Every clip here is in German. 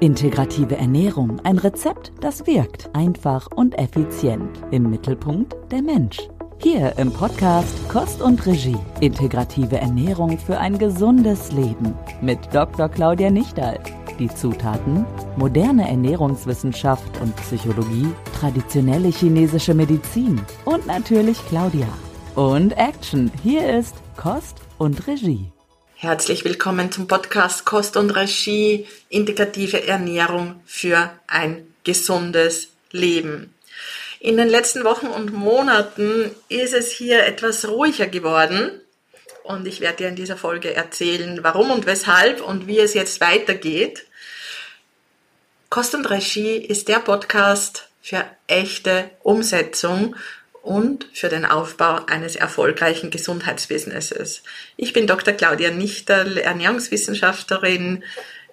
Integrative Ernährung, ein Rezept, das wirkt, einfach und effizient. Im Mittelpunkt der Mensch. Hier im Podcast Kost und Regie. Integrative Ernährung für ein gesundes Leben. Mit Dr. Claudia Nichterl. Die Zutaten: moderne Ernährungswissenschaft und Psychologie, traditionelle chinesische Medizin und natürlich Claudia. Und Action, hier ist Kost und Regie. Herzlich willkommen zum Podcast Kost und Regie, integrative Ernährung für ein gesundes Leben. In den letzten Wochen und Monaten ist es hier etwas ruhiger geworden und ich werde dir in dieser Folge erzählen, warum und weshalb und wie es jetzt weitergeht. Kost und Regie ist der Podcast für echte Umsetzung und für den Aufbau eines erfolgreichen Gesundheitsbusinesses. Ich bin Dr. Claudia Nichterl, Ernährungswissenschaftlerin,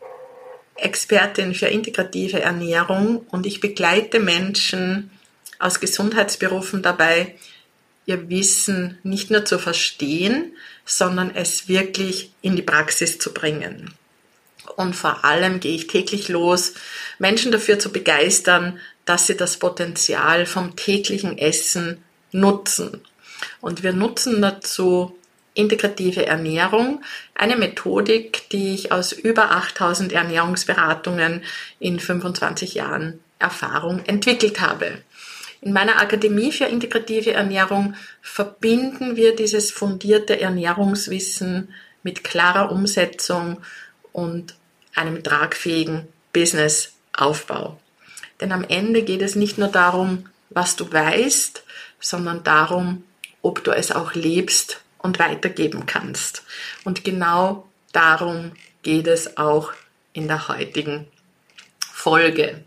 Expertin für integrative Ernährung und ich begleite Menschen aus Gesundheitsberufen dabei, ihr Wissen nicht nur zu verstehen, sondern es wirklich in die Praxis zu bringen. Und vor allem gehe ich täglich los, Menschen dafür zu begeistern, dass sie das Potenzial vom täglichen Essen nutzen. Und wir nutzen dazu integrative Ernährung, eine Methodik, die ich aus über 8000 Ernährungsberatungen in 25 Jahren Erfahrung entwickelt habe. In meiner Akademie für integrative Ernährung verbinden wir dieses fundierte Ernährungswissen mit klarer Umsetzung und einem tragfähigen Businessaufbau. Denn am Ende geht es nicht nur darum, was du weißt, sondern darum, ob du es auch lebst und weitergeben kannst. Und genau darum geht es auch in der heutigen Folge.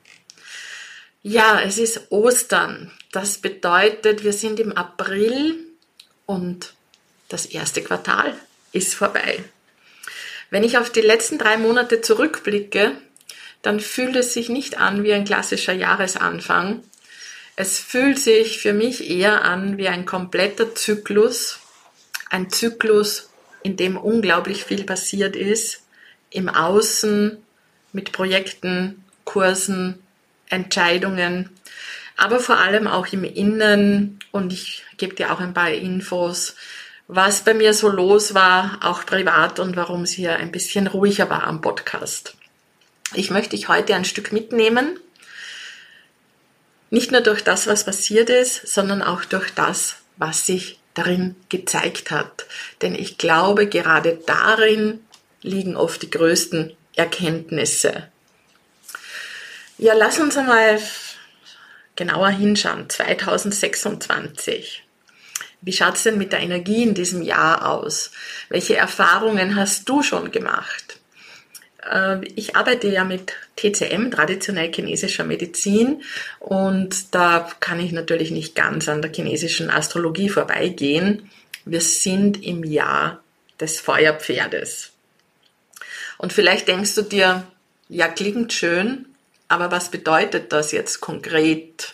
Ja, es ist Ostern. Das bedeutet, wir sind im April und das erste Quartal ist vorbei. Wenn ich auf die letzten 3 Monate zurückblicke, dann fühlt es sich nicht an wie ein klassischer Jahresanfang. Es fühlt sich für mich eher an wie ein kompletter Zyklus. Ein Zyklus, in dem unglaublich viel passiert ist. Im Außen, mit Projekten, Kursen, Entscheidungen, aber vor allem auch im Innen. Und ich gebe dir auch ein paar Infos, was bei mir so los war, auch privat und warum es hier ein bisschen ruhiger war am Podcast. Ich möchte dich heute ein Stück mitnehmen, nicht nur durch das, was passiert ist, sondern auch durch das, was sich darin gezeigt hat. Denn ich glaube, gerade darin liegen oft die größten Erkenntnisse. Ja, lass uns einmal genauer hinschauen. 2026. Wie schaut es denn mit der Energie in diesem Jahr aus? Welche Erfahrungen hast du schon gemacht? Ich arbeite ja mit TCM, traditionell chinesischer Medizin, und da kann ich natürlich nicht ganz an der chinesischen Astrologie vorbeigehen. Wir sind im Jahr des Feuerpferdes. Und vielleicht denkst du dir, ja, klingt schön, aber was bedeutet das jetzt konkret?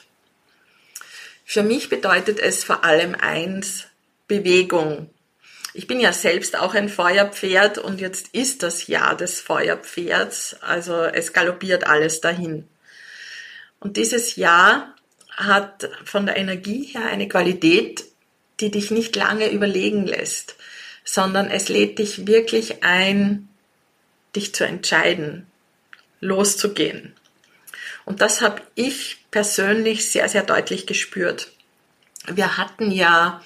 Für mich bedeutet es vor allem eins: Bewegung. Ich bin ja selbst auch ein Feuerpferd und jetzt ist das Jahr des Feuerpferds, also es galoppiert alles dahin. Und dieses Jahr hat von der Energie her eine Qualität, die dich nicht lange überlegen lässt, sondern es lädt dich wirklich ein, dich zu entscheiden, loszugehen. Und das habe ich persönlich sehr, sehr deutlich gespürt. Wir hatten ja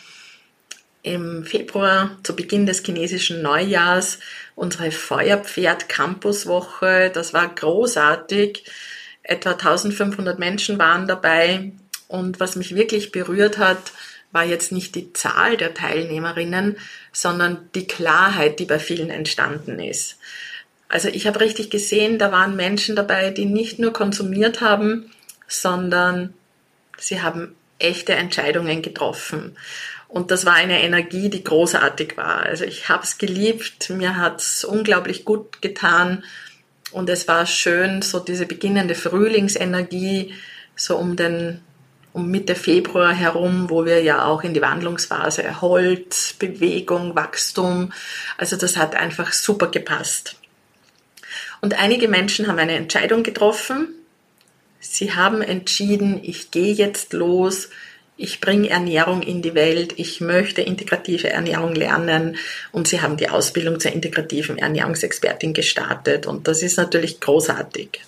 im Februar, zu Beginn des chinesischen Neujahrs, unsere Feuerpferd-Campuswoche. Das war großartig. Etwa 1500 Menschen waren dabei. Und was mich wirklich berührt hat, war jetzt nicht die Zahl der Teilnehmerinnen, sondern die Klarheit, die bei vielen entstanden ist. Also ich habe richtig gesehen, da waren Menschen dabei, die nicht nur konsumiert haben, sondern sie haben echte Entscheidungen getroffen. Und das war eine Energie, die großartig war. Also ich habe es geliebt, mir hat es unglaublich gut getan und es war schön, so diese beginnende Frühlingsenergie, so um Mitte Februar herum, wo wir ja auch in die Wandlungsphase Holz, Bewegung, Wachstum, also das hat einfach super gepasst. Und einige Menschen haben eine Entscheidung getroffen. Sie haben entschieden, ich gehe jetzt los, ich bringe Ernährung in die Welt, ich möchte integrative Ernährung lernen und sie haben die Ausbildung zur integrativen Ernährungsexpertin gestartet und das ist natürlich großartig.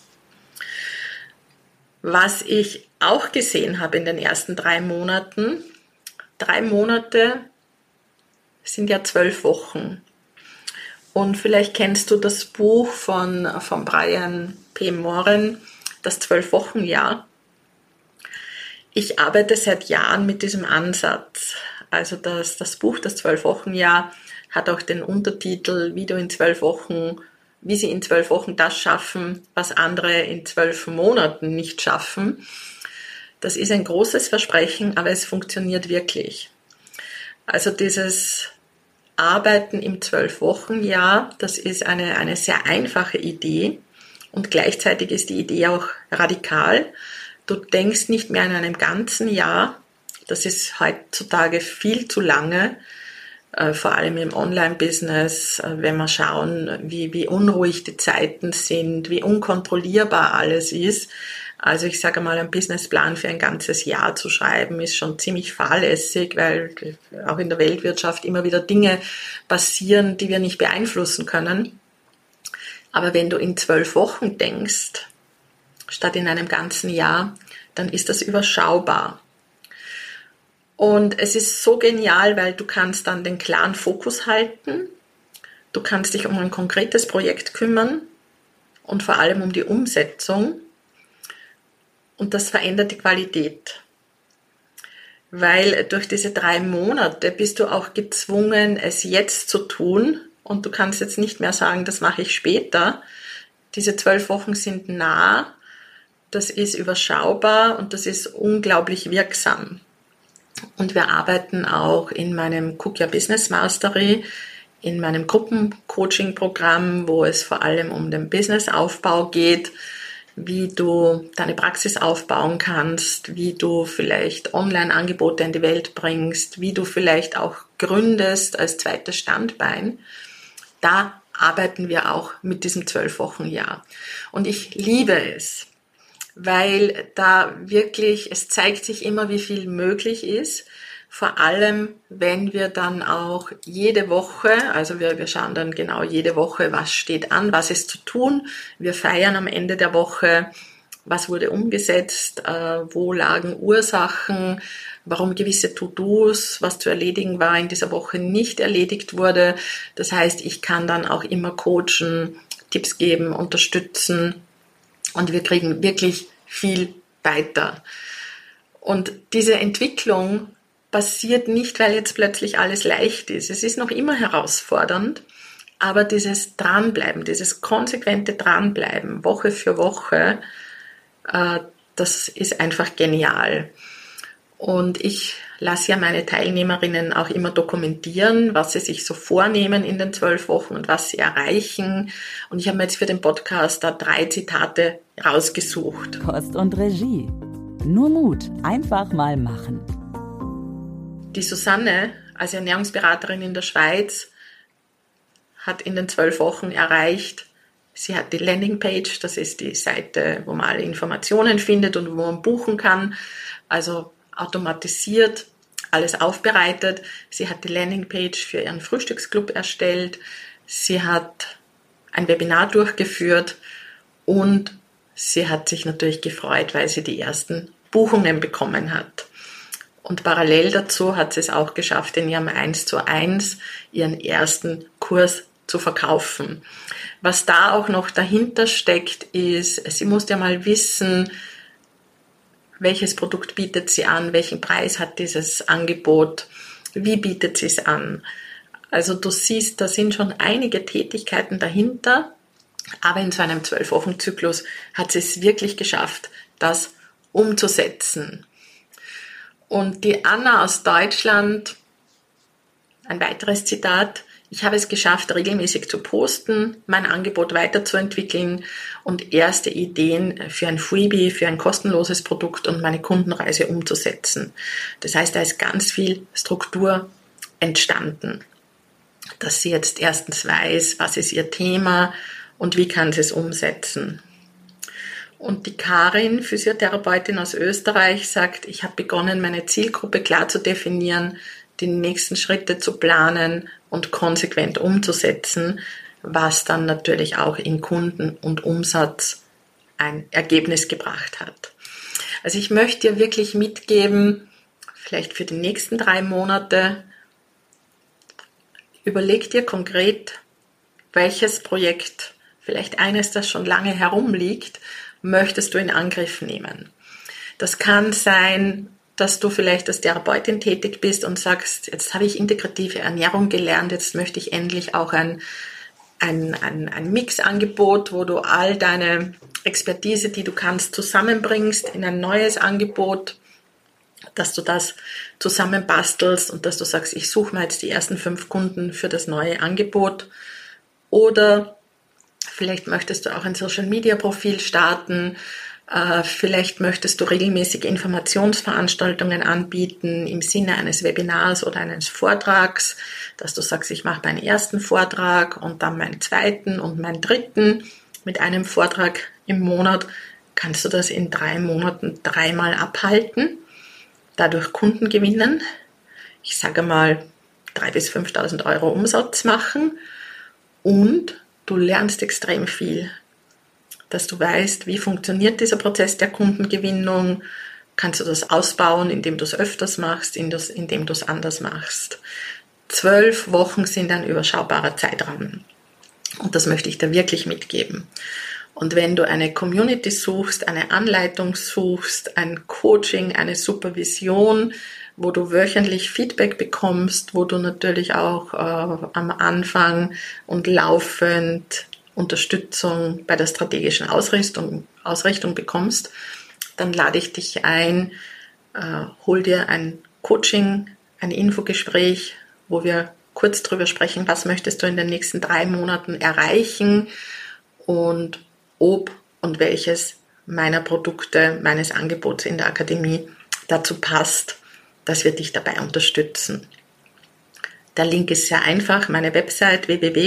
Was ich auch gesehen habe in den ersten 3 Monaten, 3 Monate sind ja 12 Wochen. Und vielleicht kennst du das Buch von Brian P. Moran, das 12-Wochen-Jahr. Ich arbeite seit Jahren mit diesem Ansatz. Also das Buch, das 12-Wochen-Jahr, hat auch den Untertitel, wie sie in 12 Wochen das schaffen, was andere in 12 Monaten nicht schaffen. Das ist ein großes Versprechen, aber es funktioniert wirklich. Also dieses Arbeiten im 12-Wochen-Jahr, das ist eine sehr einfache Idee und gleichzeitig ist die Idee auch radikal. Du denkst nicht mehr an einem ganzen Jahr, das ist heutzutage viel zu lange, vor allem im Online-Business, wenn wir schauen, wie unruhig die Zeiten sind, wie unkontrollierbar alles ist. Also ich sage mal, einen Businessplan für ein ganzes Jahr zu schreiben, ist schon ziemlich fahrlässig, weil auch in der Weltwirtschaft immer wieder Dinge passieren, die wir nicht beeinflussen können. Aber wenn du in 12 Wochen denkst, statt in einem ganzen Jahr, dann ist das überschaubar. Und es ist so genial, weil du kannst dann den klaren Fokus halten, du kannst dich um ein konkretes Projekt kümmern und vor allem um die Umsetzung. Und das verändert die Qualität, weil durch diese 3 Monate bist du auch gezwungen, es jetzt zu tun und du kannst jetzt nicht mehr sagen, das mache ich später. Diese 12 Wochen sind nah, das ist überschaubar und das ist unglaublich wirksam. Und wir arbeiten auch in meinem Cook Your Business Mastery, in meinem Gruppencoaching-Programm, wo es vor allem um den Businessaufbau geht, wie du deine Praxis aufbauen kannst, wie du vielleicht Online-Angebote in die Welt bringst, wie du vielleicht auch gründest als zweites Standbein. Da arbeiten wir auch mit diesem 12-Wochen-Jahr. Und ich liebe es, weil da wirklich, es zeigt sich immer, wie viel möglich ist. Vor allem, wenn wir dann auch jede Woche, also wir schauen dann genau jede Woche, was steht an, was ist zu tun. Wir feiern am Ende der Woche, was wurde umgesetzt, wo lagen Ursachen, warum gewisse To-Dos, was zu erledigen war, in dieser Woche nicht erledigt wurde. Das heißt, ich kann dann auch immer coachen, Tipps geben, unterstützen und wir kriegen wirklich viel weiter. Und diese Entwicklung passiert nicht, weil jetzt plötzlich alles leicht ist. Es ist noch immer herausfordernd, aber dieses Dranbleiben, dieses konsequente Dranbleiben, Woche für Woche, das ist einfach genial. Und ich lasse ja meine Teilnehmerinnen auch immer dokumentieren, was sie sich so vornehmen in den 12 Wochen und was sie erreichen. Und ich habe mir jetzt für den Podcast da 3 Zitate rausgesucht. Kost und Regie. Nur Mut, einfach mal machen. Die Susanne, als Ernährungsberaterin in der Schweiz, hat in den 12 Wochen erreicht, sie hat die Landingpage, das ist die Seite, wo man alle Informationen findet und wo man buchen kann, also automatisiert, alles aufbereitet. Sie hat die Landingpage für ihren Frühstücksclub erstellt, sie hat ein Webinar durchgeführt und sie hat sich natürlich gefreut, weil sie die ersten Buchungen bekommen hat. Und parallel dazu hat sie es auch geschafft, in ihrem 1:1 ihren ersten Kurs zu verkaufen. Was da auch noch dahinter steckt, ist, sie muss ja mal wissen, welches Produkt bietet sie an, welchen Preis hat dieses Angebot, wie bietet sie es an. Also du siehst, da sind schon einige Tätigkeiten dahinter, aber in so einem 12-Wochen-Zyklus hat sie es wirklich geschafft, das umzusetzen. Und die Anna aus Deutschland, ein weiteres Zitat: Ich habe es geschafft, regelmäßig zu posten, mein Angebot weiterzuentwickeln und erste Ideen für ein Freebie, für ein kostenloses Produkt und meine Kundenreise umzusetzen. Das heißt, da ist ganz viel Struktur entstanden, dass sie jetzt erstens weiß, was ist ihr Thema und wie kann sie es umsetzen. Und die Karin, Physiotherapeutin aus Österreich, sagt, ich habe begonnen, meine Zielgruppe klar zu definieren, die nächsten Schritte zu planen und konsequent umzusetzen, was dann natürlich auch in Kunden und Umsatz ein Ergebnis gebracht hat. Also ich möchte dir wirklich mitgeben, vielleicht für die nächsten 3 Monate, überleg dir konkret, welches Projekt, vielleicht eines, das schon lange herumliegt, möchtest du in Angriff nehmen. Das kann sein, dass du vielleicht als Therapeutin tätig bist und sagst, jetzt habe ich integrative Ernährung gelernt, jetzt möchte ich endlich auch ein Mixangebot, wo du all deine Expertise, die du kannst, zusammenbringst in ein neues Angebot, dass du das zusammenbastelst und dass du sagst, ich suche mir jetzt die ersten 5 Kunden für das neue Angebot. Oder vielleicht möchtest du auch ein Social-Media-Profil starten. Vielleicht möchtest du regelmäßige Informationsveranstaltungen anbieten im Sinne eines Webinars oder eines Vortrags, dass du sagst, ich mache meinen ersten Vortrag und dann meinen zweiten und meinen dritten mit einem Vortrag im Monat. Kannst du das in 3 Monaten 3-mal abhalten, dadurch Kunden gewinnen, ich sage mal 3.000 bis 5.000 Euro Umsatz machen und du lernst extrem viel, dass du weißt, wie funktioniert dieser Prozess der Kundengewinnung, kannst du das ausbauen, indem du es öfters machst, indem du es anders machst. 12 Wochen sind ein überschaubarer Zeitraum und das möchte ich dir wirklich mitgeben. Und wenn du eine Community suchst, eine Anleitung suchst, ein Coaching, eine Supervision, wo du wöchentlich Feedback bekommst, wo du natürlich auch am Anfang und laufend Unterstützung bei der strategischen Ausrichtung bekommst, dann lade ich dich ein, hol dir ein Coaching, ein Infogespräch, wo wir kurz drüber sprechen, was möchtest du in den nächsten 3 Monaten erreichen und ob und welches meiner Produkte, meines Angebots in der Akademie dazu passt, dass wir dich dabei unterstützen. Der Link ist sehr einfach, meine Website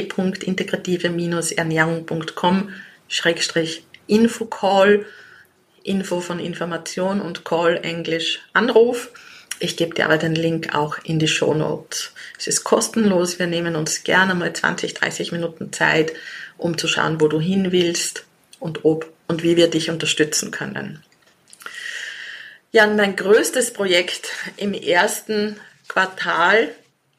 www.integrative-ernährung.com/Infocall, Info von Information und Call Englisch Anruf. Ich gebe dir aber den Link auch in die Shownotes. Es ist kostenlos, wir nehmen uns gerne mal 20, 30 Minuten Zeit, um zu schauen, wo du hin willst und ob und wie wir dich unterstützen können. Ja, und mein größtes Projekt im ersten Quartal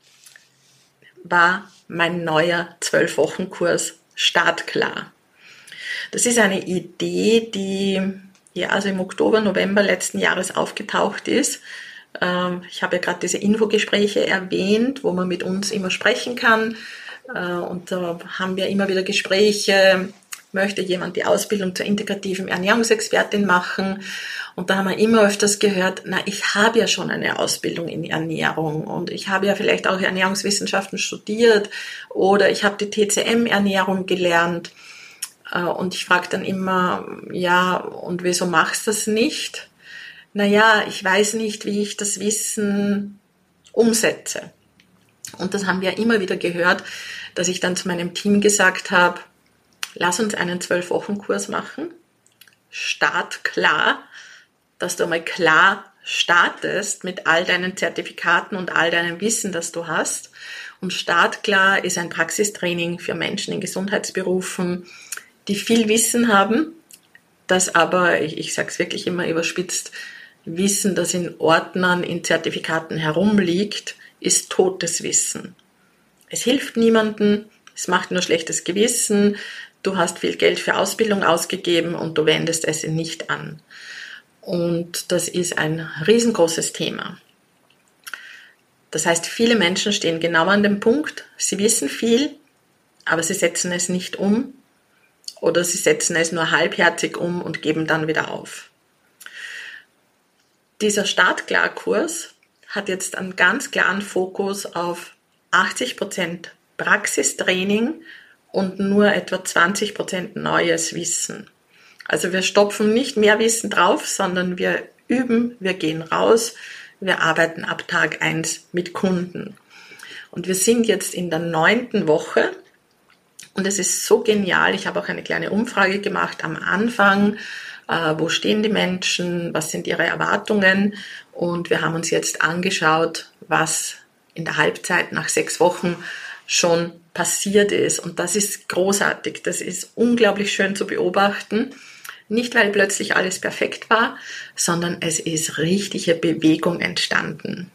war mein neuer 12-Wochen-Kurs Startklar. Das ist eine Idee, die also im Oktober, November letzten Jahres aufgetaucht ist. Ich habe ja gerade diese Infogespräche erwähnt, wo man mit uns immer sprechen kann. Und da haben wir immer wieder Gespräche, möchte jemand die Ausbildung zur integrativen Ernährungsexpertin machen. Und da haben wir immer öfters gehört, ich habe ja schon eine Ausbildung in Ernährung und ich habe ja vielleicht auch Ernährungswissenschaften studiert oder ich habe die TCM-Ernährung gelernt. Und ich frage dann immer, ja, und wieso machst du das nicht? Ich weiß nicht, wie ich das Wissen umsetze. Und das haben wir immer wieder gehört, dass ich dann zu meinem Team gesagt habe, lass uns einen 12-Wochen-Kurs machen. Start klar, dass du mal klar startest mit all deinen Zertifikaten und all deinem Wissen, das du hast. Und Startklar ist ein Praxistraining für Menschen in Gesundheitsberufen, die viel Wissen haben, das aber, ich sage es wirklich immer überspitzt, Wissen, das in Ordnern, in Zertifikaten herumliegt, ist totes Wissen. Es hilft niemandem, es macht nur schlechtes Gewissen, du hast viel Geld für Ausbildung ausgegeben und du wendest es nicht an. Und das ist ein riesengroßes Thema. Das heißt, viele Menschen stehen genau an dem Punkt, sie wissen viel, aber sie setzen es nicht um oder sie setzen es nur halbherzig um und geben dann wieder auf. Dieser Startklar-Kurs hat jetzt einen ganz klaren Fokus auf 80% Praxistraining und nur etwa 20% neues Wissen. Also wir stopfen nicht mehr Wissen drauf, sondern wir üben, wir gehen raus, wir arbeiten ab Tag 1 mit Kunden. Und wir sind jetzt in der 9. Woche Und es ist so genial. Ich habe auch eine kleine Umfrage gemacht am Anfang. Wo stehen die Menschen? Was sind ihre Erwartungen? Und wir haben uns jetzt angeschaut, was in der Halbzeit nach 6 Wochen schon passiert ist. Und das ist großartig. Das ist unglaublich schön zu beobachten. Nicht, weil plötzlich alles perfekt war, sondern es ist richtige Bewegung entstanden.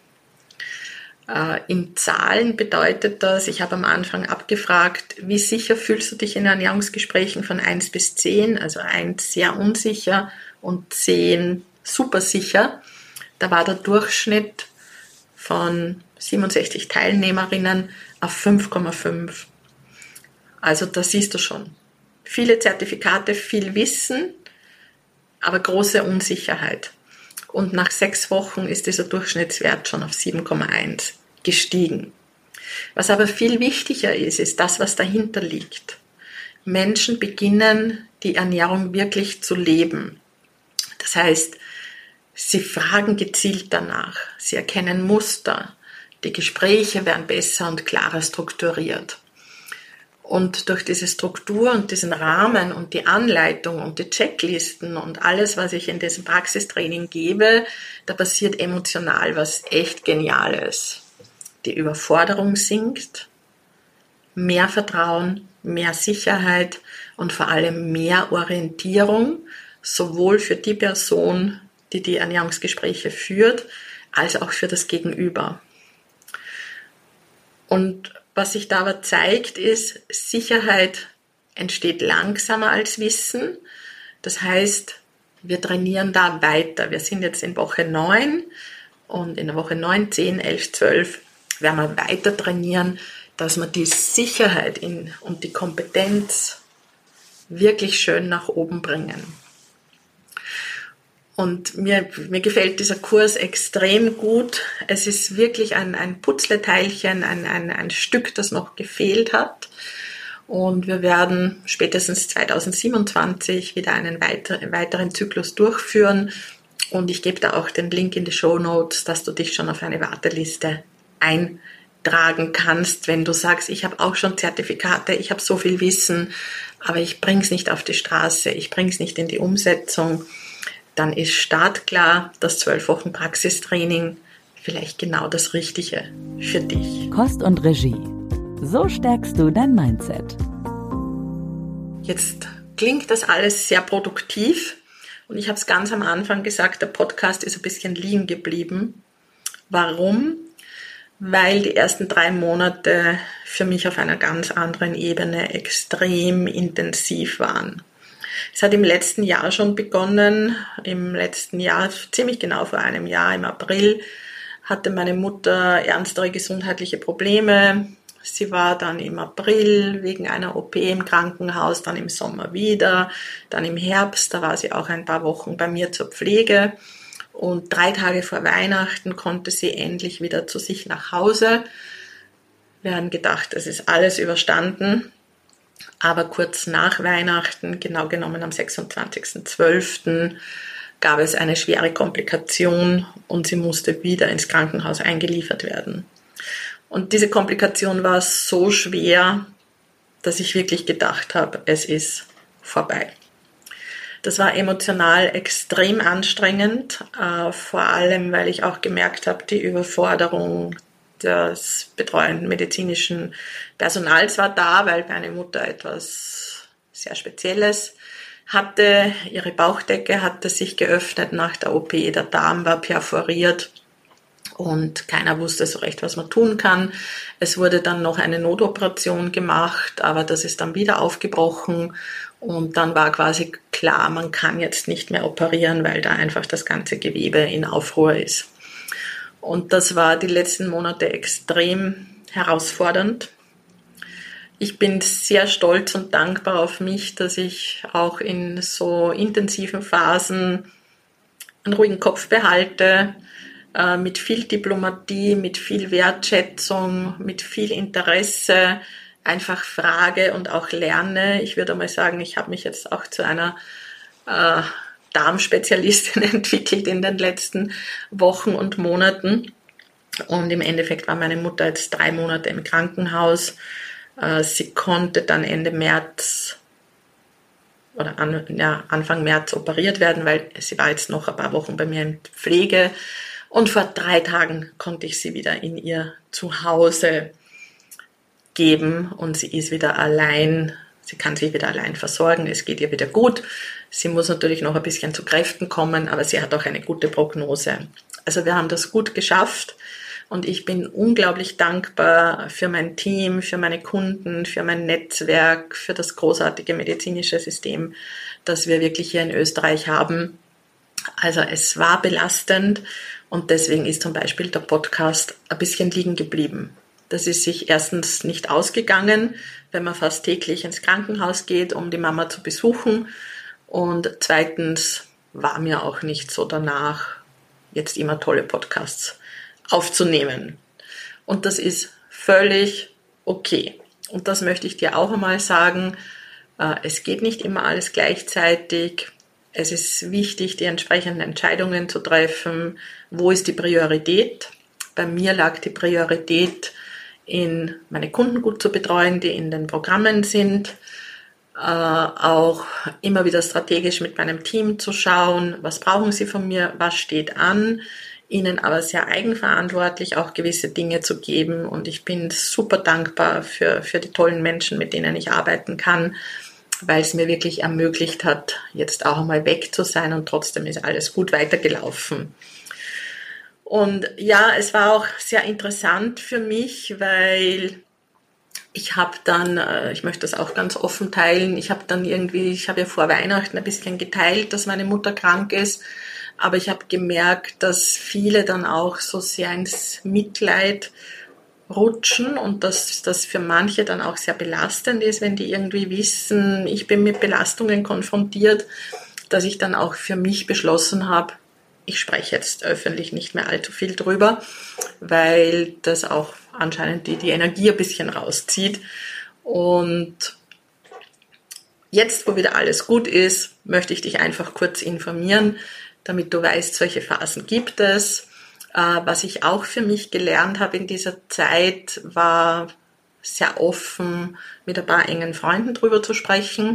In Zahlen bedeutet das, ich habe am Anfang abgefragt, wie sicher fühlst du dich in Ernährungsgesprächen von 1 bis 10, also 1 sehr unsicher und 10 super sicher. Da war der Durchschnitt von 67 Teilnehmerinnen auf 5,5. Also da siehst du schon. Viele Zertifikate, viel Wissen, aber große Unsicherheit. Und nach 6 Wochen ist dieser Durchschnittswert schon auf 7,1 gestiegen. Was aber viel wichtiger ist das, was dahinter liegt. Menschen beginnen, die Ernährung wirklich zu leben. Das heißt, sie fragen gezielt danach, sie erkennen Muster, die Gespräche werden besser und klarer strukturiert. Und durch diese Struktur und diesen Rahmen und die Anleitung und die Checklisten und alles, was ich in diesem Praxistraining gebe, da passiert emotional was echt Geniales. Die Überforderung sinkt, mehr Vertrauen, mehr Sicherheit und vor allem mehr Orientierung, sowohl für die Person, die die Ernährungsgespräche führt, als auch für das Gegenüber. Und was sich da aber zeigt, ist, Sicherheit entsteht langsamer als Wissen. Das heißt, wir trainieren da weiter. Wir sind jetzt in Woche 9 und in der Woche 9, 10, 11, 12 werden wir weiter trainieren, dass wir die Sicherheit und die Kompetenz wirklich schön nach oben bringen. Und mir gefällt dieser Kurs extrem gut. Es ist wirklich ein Putzleteilchen, ein Stück, das noch gefehlt hat. Und wir werden spätestens 2027 wieder einen weiteren Zyklus durchführen. Und ich gebe da auch den Link in die Shownotes, dass du dich schon auf eine Warteliste eintragen kannst, wenn du sagst, ich habe auch schon Zertifikate, ich habe so viel Wissen, aber ich bringe es nicht auf die Straße, ich bringe es nicht in die Umsetzung. Dann ist startklar, das 12 Wochen Praxistraining vielleicht genau das Richtige für dich. Kost und Regie. So stärkst du dein Mindset. Jetzt klingt das alles sehr produktiv und ich habe es ganz am Anfang gesagt, der Podcast ist ein bisschen liegen geblieben. Warum? Weil die ersten 3 Monate für mich auf einer ganz anderen Ebene extrem intensiv waren. Es hat im letzten Jahr schon begonnen. Im letzten Jahr, ziemlich genau vor einem Jahr, im April, hatte meine Mutter ernstere gesundheitliche Probleme. Sie war dann im April wegen einer OP im Krankenhaus, dann im Sommer wieder, dann im Herbst, da war sie auch ein paar Wochen bei mir zur Pflege. Und 3 Tage vor Weihnachten konnte sie endlich wieder zu sich nach Hause. Wir haben gedacht, es ist alles überstanden. Aber kurz nach Weihnachten, genau genommen am 26.12., gab es eine schwere Komplikation und sie musste wieder ins Krankenhaus eingeliefert werden. Und diese Komplikation war so schwer, dass ich wirklich gedacht habe, es ist vorbei. Das war emotional extrem anstrengend, vor allem, weil ich auch gemerkt habe, die Überforderung des betreuenden medizinischen Personals war da, weil meine Mutter etwas sehr Spezielles hatte. Ihre Bauchdecke hatte sich geöffnet nach der OP, der Darm war perforiert und keiner wusste so recht, was man tun kann. Es wurde dann noch eine Notoperation gemacht, aber das ist dann wieder aufgebrochen und dann war quasi klar, man kann jetzt nicht mehr operieren, weil da einfach das ganze Gewebe in Aufruhr ist. Und das war die letzten Monate extrem herausfordernd. Ich bin sehr stolz und dankbar auf mich, dass ich auch in so intensiven Phasen einen ruhigen Kopf behalte, mit viel Diplomatie, mit viel Wertschätzung, mit viel Interesse einfach frage und auch lerne. Ich würde mal sagen, ich habe mich jetzt auch zu einer Darmspezialistin entwickelt in den letzten Wochen und Monaten. Und im Endeffekt war meine Mutter jetzt 3 Monate im Krankenhaus. Sie konnte dann Ende März oder Anfang März operiert werden, weil sie war jetzt noch ein paar Wochen bei mir in Pflege. Und vor 3 Tagen konnte ich sie wieder in ihr Zuhause geben und sie ist wieder allein. Sie kann sich wieder allein versorgen, es geht ihr wieder gut. Sie muss natürlich noch ein bisschen zu Kräften kommen, aber sie hat auch eine gute Prognose. Also wir haben das gut geschafft und ich bin unglaublich dankbar für mein Team, für meine Kunden, für mein Netzwerk, für das großartige medizinische System, das wir wirklich hier in Österreich haben. Also es war belastend und deswegen ist zum Beispiel der Podcast ein bisschen liegen geblieben. Das ist sich erstens nicht ausgegangen, wenn man fast täglich ins Krankenhaus geht, um die Mama zu besuchen. Und zweitens war mir auch nicht so danach, jetzt immer tolle Podcasts aufzunehmen. Und das ist völlig okay. Und das möchte ich dir auch einmal sagen. Es geht nicht immer alles gleichzeitig. Es ist wichtig, die entsprechenden Entscheidungen zu treffen. Wo ist die Priorität? Bei mir lag die Priorität in meine Kunden gut zu betreuen, die in den Programmen sind, auch immer wieder strategisch mit meinem Team zu schauen, was brauchen sie von mir, was steht an, ihnen aber sehr eigenverantwortlich auch gewisse Dinge zu geben und ich bin super dankbar für die tollen Menschen, mit denen ich arbeiten kann, weil es mir wirklich ermöglicht hat, jetzt auch einmal weg zu sein und trotzdem ist alles gut weitergelaufen. Und ja, es war auch sehr interessant für mich, weil ich habe dann, ich möchte das auch ganz offen teilen, ich habe ja vor Weihnachten ein bisschen geteilt, dass meine Mutter krank ist, aber ich habe gemerkt, dass viele dann auch so sehr ins Mitleid rutschen und dass das für manche dann auch sehr belastend ist, wenn die irgendwie wissen, ich bin mit Belastungen konfrontiert, dass ich dann auch für mich beschlossen habe, ich spreche jetzt öffentlich nicht mehr allzu viel drüber, weil das auch anscheinend die Energie ein bisschen rauszieht. Und jetzt, wo wieder alles gut ist, möchte ich dich einfach kurz informieren, damit du weißt, solche Phasen gibt es. Was ich auch für mich gelernt habe in dieser Zeit, war sehr offen mit ein paar engen Freunden drüber zu sprechen.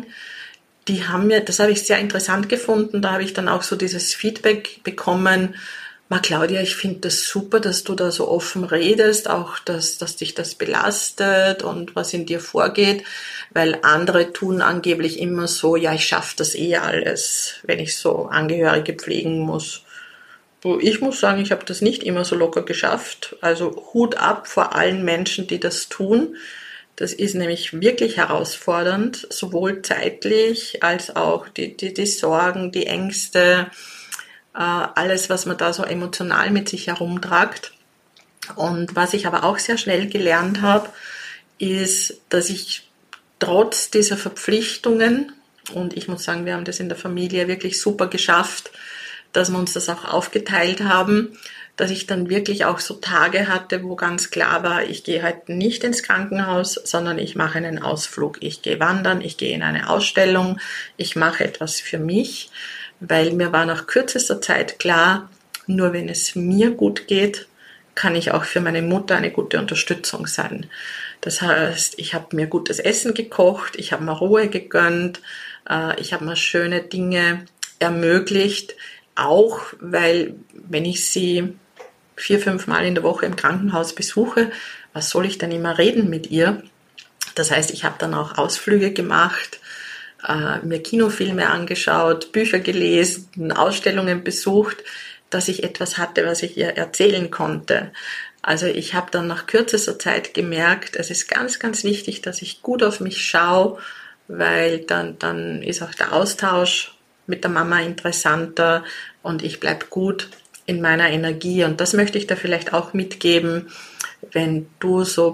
Das habe ich sehr interessant gefunden, da habe ich dann auch so dieses Feedback bekommen, Claudia, ich finde das super, dass du da so offen redest, auch dass dich das belastet und was in dir vorgeht, weil andere tun angeblich immer so, ja, ich schaffe das alles, wenn ich so Angehörige pflegen muss. Ich muss sagen, ich habe das nicht immer so locker geschafft, also Hut ab vor allen Menschen, die das tun. Das ist nämlich wirklich herausfordernd, sowohl zeitlich als auch die Sorgen, die Ängste, alles, was man da so emotional mit sich herumtragt. Und was ich aber auch sehr schnell gelernt habe, ist, dass ich trotz dieser Verpflichtungen, und ich muss sagen, wir haben das in der Familie wirklich super geschafft, dass wir uns das auch aufgeteilt haben, dass ich dann wirklich auch so Tage hatte, wo ganz klar war, ich gehe halt nicht ins Krankenhaus, sondern ich mache einen Ausflug. Ich gehe wandern, ich gehe in eine Ausstellung, ich mache etwas für mich, weil mir war nach kürzester Zeit klar, nur wenn es mir gut geht, kann ich auch für meine Mutter eine gute Unterstützung sein. Das heißt, ich habe mir gutes Essen gekocht, ich habe mir Ruhe gegönnt, ich habe mir schöne Dinge ermöglicht, auch weil, wenn ich sie 4-5 Mal in der Woche im Krankenhaus besuche, was soll ich denn immer reden mit ihr? Das heißt, ich habe dann auch Ausflüge gemacht, mir Kinofilme angeschaut, Bücher gelesen, Ausstellungen besucht, dass ich etwas hatte, was ich ihr erzählen konnte. Also ich habe dann nach kürzester Zeit gemerkt, es ist ganz, ganz wichtig, dass ich gut auf mich schaue, weil dann ist auch der Austausch mit der Mama interessanter und ich bleibe gut in meiner Energie. Und das möchte ich da vielleicht auch mitgeben, wenn du so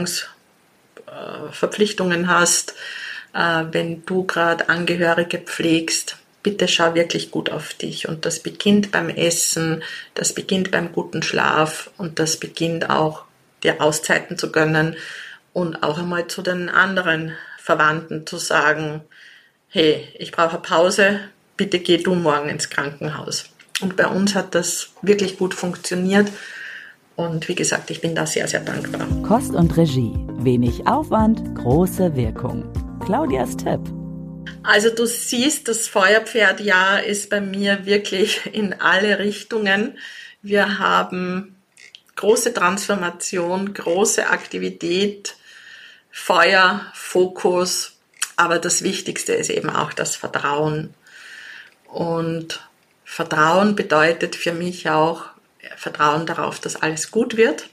Betreuungsverpflichtungen hast, wenn du gerade Angehörige pflegst, bitte schau wirklich gut auf dich. Und das beginnt beim Essen, das beginnt beim guten Schlaf und das beginnt auch, dir Auszeiten zu gönnen und auch einmal zu den anderen Verwandten zu sagen, hey, ich brauche eine Pause, bitte geh du morgen ins Krankenhaus. Und bei uns hat das wirklich gut funktioniert. Und wie gesagt, ich bin da sehr, sehr dankbar. Kost und Regie. Wenig Aufwand, große Wirkung. Claudias Tipp. Also du siehst, das Feuerpferdjahr ist bei mir wirklich in alle Richtungen. Wir haben große Transformation, große Aktivität, Feuer, Fokus, aber das Wichtigste ist eben auch das Vertrauen. Und Vertrauen bedeutet für mich auch Vertrauen darauf, dass alles gut wird.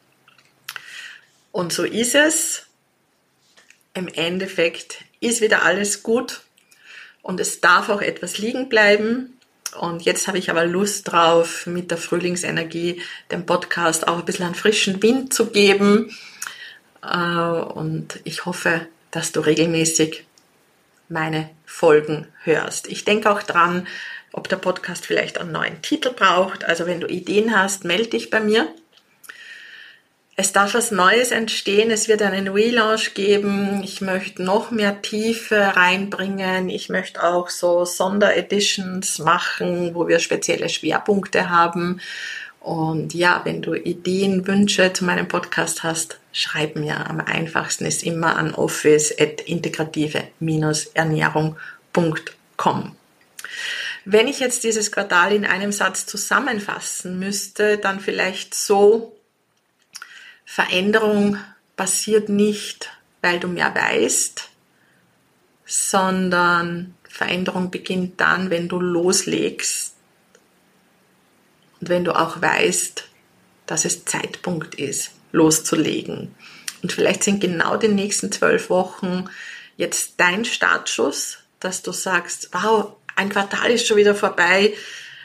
Und so ist es. Im Endeffekt ist wieder alles gut und es darf auch etwas liegen bleiben. Und jetzt habe ich aber Lust drauf, mit der Frühlingsenergie dem Podcast auch ein bisschen einen frischen Wind zu geben. Und ich hoffe, dass du regelmäßig meine Folgen hörst. Ich denke auch dran, ob der Podcast vielleicht einen neuen Titel braucht. Also wenn du Ideen hast, melde dich bei mir. Es darf was Neues entstehen, es wird einen Relaunch geben, ich möchte noch mehr Tiefe reinbringen, ich möchte auch so Sondereditions machen, wo wir spezielle Schwerpunkte haben. Und ja, wenn du Ideen, Wünsche zu meinem Podcast hast, schreib mir. Am einfachsten ist immer an office@integrative-ernährung.com. Wenn ich jetzt dieses Quartal in einem Satz zusammenfassen müsste, dann vielleicht so: Veränderung passiert nicht, weil du mehr weißt, sondern Veränderung beginnt dann, wenn du loslegst und wenn du auch weißt, dass es Zeitpunkt ist, loszulegen. Und vielleicht sind genau die nächsten 12 Wochen jetzt dein Startschuss, dass du sagst, wow, ein Quartal ist schon wieder vorbei,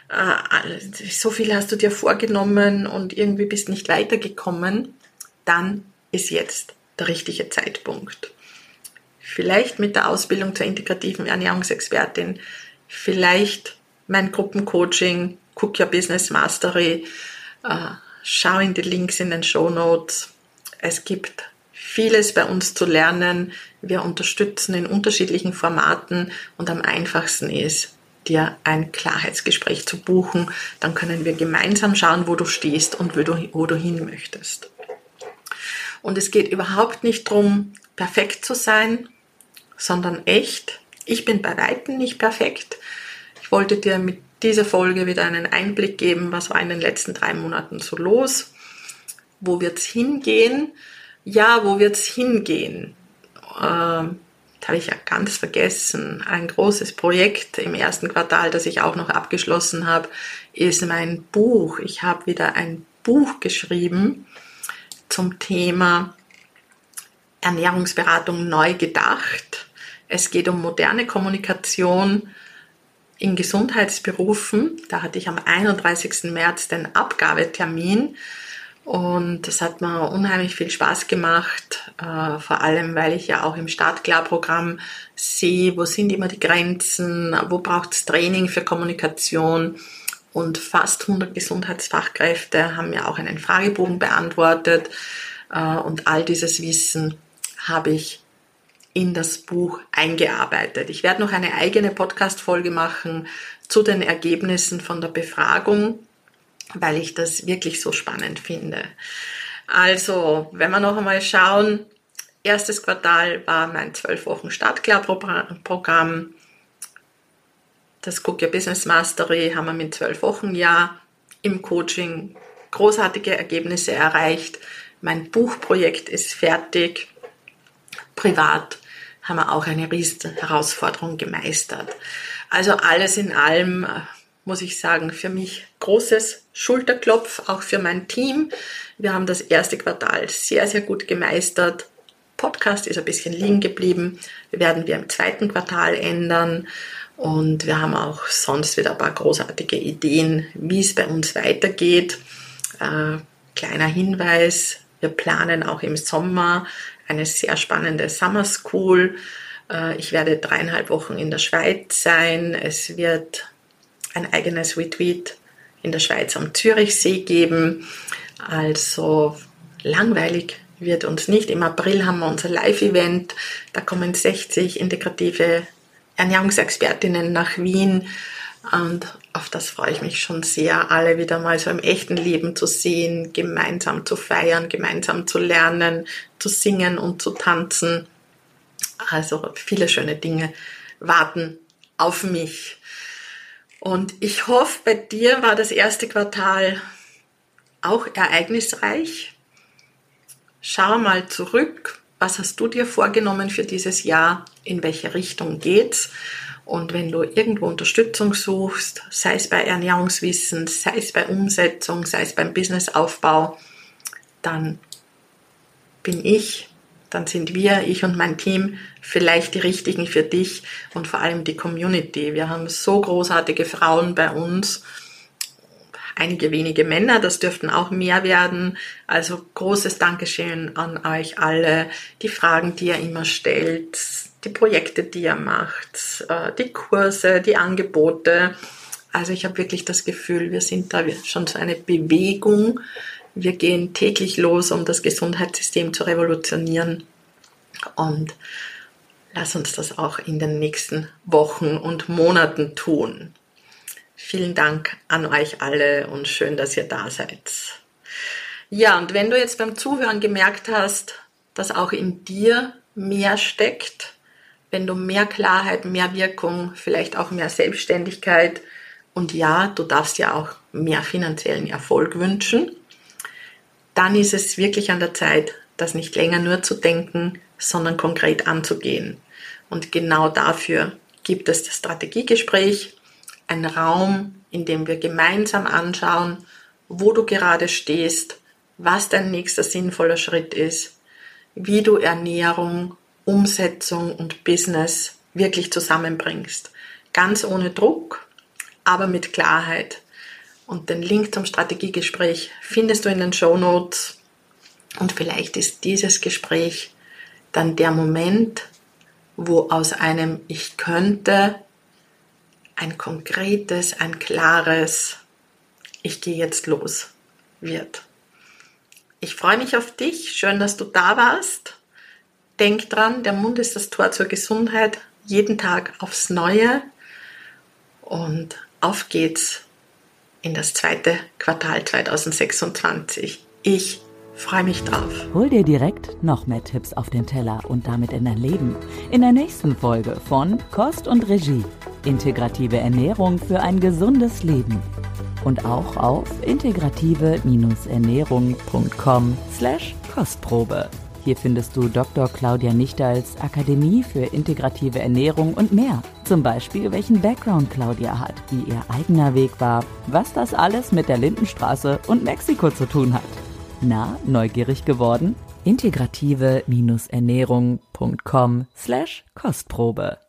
so viel hast du dir vorgenommen und irgendwie bist nicht weitergekommen. Dann ist jetzt der richtige Zeitpunkt. Vielleicht mit der Ausbildung zur integrativen Ernährungsexpertin, vielleicht mein Gruppencoaching, Cook Your Business Mastery, schau in die Links in den Shownotes. Es gibt vieles bei uns zu lernen. Wir unterstützen in unterschiedlichen Formaten und am einfachsten ist, dir ein Klarheitsgespräch zu buchen. Dann können wir gemeinsam schauen, wo du stehst und wo du hin möchtest. Und es geht überhaupt nicht darum, perfekt zu sein, sondern echt. Ich bin bei weitem nicht perfekt. Ich wollte dir mit dieser Folge wieder einen Einblick geben, was war in den letzten 3 Monaten so los. Wo wird's hingehen? Ja, wo wird's hingehen? Da habe ich ja ganz vergessen. Ein großes Projekt im ersten Quartal, das ich auch noch abgeschlossen habe, ist mein Buch. Ich habe wieder ein Buch geschrieben zum Thema Ernährungsberatung neu gedacht. Es geht um moderne Kommunikation in Gesundheitsberufen. Da hatte ich am 31. März den Abgabetermin und das hat mir unheimlich viel Spaß gemacht, vor allem, weil ich ja auch im Startklar-Programm sehe, wo sind immer die Grenzen, wo braucht es Training für Kommunikation. Und fast 100 Gesundheitsfachkräfte haben mir auch einen Fragebogen beantwortet. Und all dieses Wissen habe ich in das Buch eingearbeitet. Ich werde noch eine eigene Podcast-Folge machen zu den Ergebnissen von der Befragung, weil ich das wirklich so spannend finde. Also, wenn wir noch einmal schauen, erstes Quartal war mein 12 Wochen Startklar-Programm. Das Cook Your Business Mastery haben wir mit 12 Wochen Jahr im Coaching großartige Ergebnisse erreicht. Mein Buchprojekt ist fertig. Privat haben wir auch eine riesen Herausforderung gemeistert. Also alles in allem muss ich sagen, für mich großes Schulterklopf, auch für mein Team. Wir haben das erste Quartal sehr, sehr gut gemeistert. Podcast ist ein bisschen liegen geblieben. Werden wir im zweiten Quartal ändern. Und wir haben auch sonst wieder ein paar großartige Ideen, wie es bei uns weitergeht. Kleiner Hinweis, wir planen auch im Sommer eine sehr spannende Summer School. Ich werde 3,5 Wochen in der Schweiz sein. Es wird ein eigenes Retreat in der Schweiz am Zürichsee geben. Also langweilig wird uns nicht. Im April haben wir unser Live-Event. Da kommen 60 integrative Ernährungsexpertinnen nach Wien. Und auf das freue ich mich schon sehr, alle wieder mal so im echten Leben zu sehen, gemeinsam zu feiern, gemeinsam zu lernen, zu singen und zu tanzen. Also viele schöne Dinge warten auf mich. Und ich hoffe, bei dir war das erste Quartal auch ereignisreich. Schau mal zurück, was hast du dir vorgenommen für dieses Jahr, in welche Richtung geht's? Und wenn du irgendwo Unterstützung suchst, sei es bei Ernährungswissen, sei es bei Umsetzung, sei es beim Businessaufbau, dann sind wir, ich und mein Team, vielleicht die Richtigen für dich und vor allem die Community. Wir haben so großartige Frauen bei uns, einige wenige Männer, das dürften auch mehr werden. Also großes Dankeschön an euch alle, die Fragen, die ihr immer stellt, die Projekte, die ihr macht, die Kurse, die Angebote. Also ich habe wirklich das Gefühl, wir sind da schon so eine Bewegung. Wir gehen täglich los, um das Gesundheitssystem zu revolutionieren. Und lass uns das auch in den nächsten Wochen und Monaten tun. Vielen Dank an euch alle und schön, dass ihr da seid. Ja, und wenn du jetzt beim Zuhören gemerkt hast, dass auch in dir mehr steckt, wenn du mehr Klarheit, mehr Wirkung, vielleicht auch mehr Selbstständigkeit und ja, du darfst ja auch mehr finanziellen Erfolg wünschen, dann ist es wirklich an der Zeit, das nicht länger nur zu denken, sondern konkret anzugehen. Und genau dafür gibt es das Strategiegespräch, ein Raum, in dem wir gemeinsam anschauen, wo du gerade stehst, was dein nächster sinnvoller Schritt ist, wie du Ernährung, Umsetzung und Business wirklich zusammenbringst. Ganz ohne Druck, aber mit Klarheit. Und den Link zum Strategiegespräch findest du in den Shownotes. Und vielleicht ist dieses Gespräch dann der Moment, wo aus einem Ich könnte ein konkretes, ein klares Ich gehe jetzt los wird. Ich freue mich auf dich. Schön, dass du da warst. Denk dran, der Mund ist das Tor zur Gesundheit. Jeden Tag aufs Neue. Und auf geht's in das zweite Quartal 2026. Ich freue mich drauf. Hol dir direkt noch mehr Tipps auf den Teller und damit in dein Leben. In der nächsten Folge von Kost und Regie. Integrative Ernährung für ein gesundes Leben. Und auch auf integrative-ernährung.com/Kostprobe. Hier findest du Dr. Claudia Nichtals Akademie für integrative Ernährung und mehr. Zum Beispiel, welchen Background Claudia hat, wie ihr eigener Weg war, was das alles mit der Lindenstraße und Mexiko zu tun hat. Na, neugierig geworden? integrative-ernährung.com/Kostprobe.